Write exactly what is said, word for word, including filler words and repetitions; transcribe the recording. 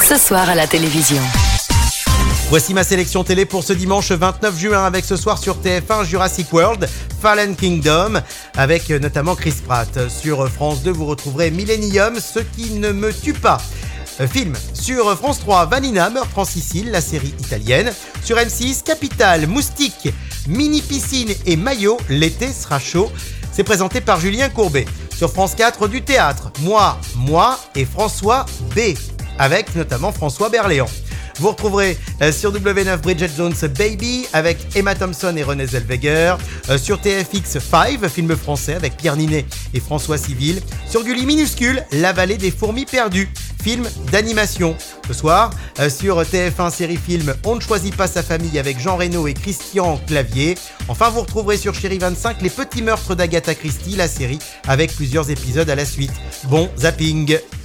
ce soir à la télévision. Voici ma sélection télé pour ce dimanche vingt-neuf juin avec ce soir sur T F un Jurassic World, Fallen Kingdom, avec notamment Chris Pratt. Sur France deux, vous retrouverez Millennium, ce qui ne me tue pas. Film. Sur France trois, Vanina, Meurtre en Sicile, la série italienne. Sur M six, Capital, Moustique, Mini Piscine et Maillot, l'été sera chaud. C'est présenté par Julien Courbet. Sur France quatre, du théâtre, Moi, Moi et François B, avec notamment François Berléand. Vous retrouverez euh, sur W neuf Bridget Jones Baby avec Emma Thompson et Renée Zellweger. Euh, sur T F X cinq, film français avec Pierre Ninet et François Civil. Sur Gulli Minuscule, La vallée des fourmis perdues, film d'animation. Ce soir, euh, sur T F un série film On ne choisit pas sa famille avec Jean Reno et Christian Clavier. Enfin, vous retrouverez sur Chérie vingt-cinq Les petits meurtres d'Agatha Christie, la série avec plusieurs épisodes à la suite. Bon zapping!